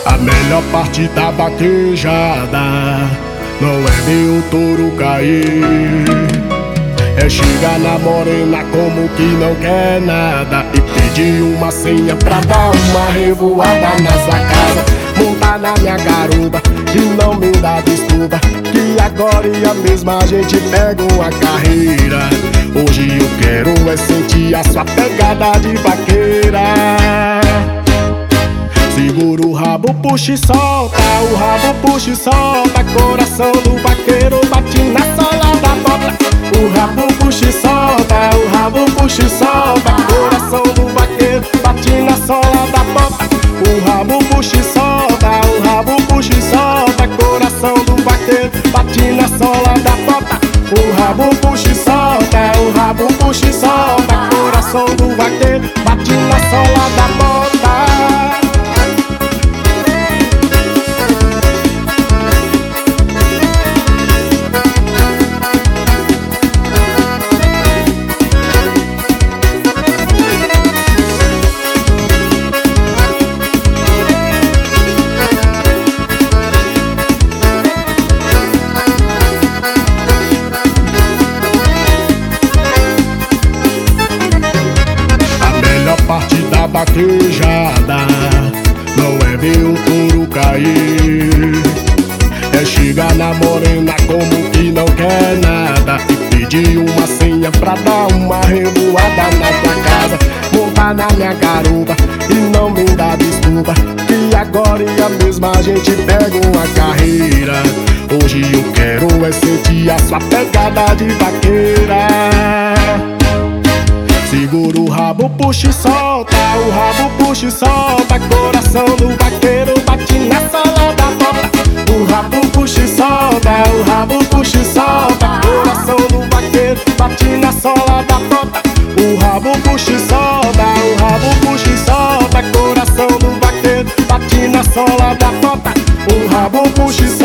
A melhor parte da vaquejada não é ver o touro cair, é chegar na morena como que não quer nada e pedir uma senha pra dar uma revoada na sua casa. Montar na minha garupa e não me dá desculpa, que agora mesmo a gente pega uma carreira. Hoje eu quero é sentir a sua pegada de vaqueira. Segura o rabo, puxa e solta, o rabo puxa e solta, coração do vaqueiro bate na sola da bota. O rabo puxa e solta, o rabo puxa e solta, coração do vaqueiro bate na sola da bota. O rabo puxa e solta, o rabo puxa e solta, coração do vaqueiro bate na sola da bota. O rabo puxa e solta, o rabo puxa e solta, coração do vaqueiro bate na sola da bota. Parte da vaquejada não é ver o touro cair, é chegar na morena como que não quer nada e pedir uma senha pra dar uma revoada na tua casa. Montar na minha garupa e não me dá desculpa, que agora mesmo a gente pega uma carreira. Hoje eu quero é sentir a sua pegada de vaqueira. Segura o rabo, puxa e solta, o rabo puxa e solta, coração do vaqueiro bate na sola da bota. O rabo puxa e solta, o rabo puxa e solta, coração do vaqueiro bate na sola da bota. O rabo puxa e solta, o rabo puxa e solta, coração do vaqueiro bate na sola da bota. O rabo puxa e